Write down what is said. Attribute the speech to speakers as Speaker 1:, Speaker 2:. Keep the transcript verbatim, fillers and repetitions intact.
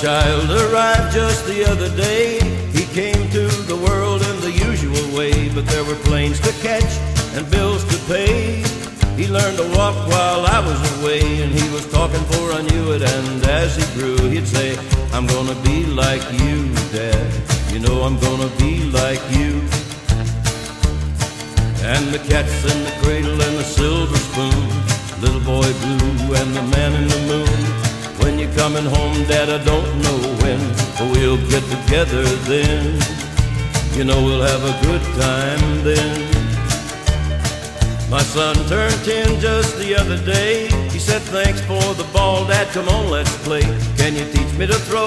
Speaker 1: child arrived just the other day. He came to the world in the usual way, but there were planes to catch and bills to pay. He learned to walk while I was away, and he was talking for I knew it. And as he grew, he'd say, I'm gonna be like you, Dad. You know I'm gonna be like you. And the cat's in the cradle and the silver spoon, little boy blue and the man in the moon. When you're coming home, Dad, I don't know when, but we'll get together then. You know we'll have a good time then. My son turned ten just the other day. He said, thanks for the ball, Dad, come on, let's play. Can you teach me to throw?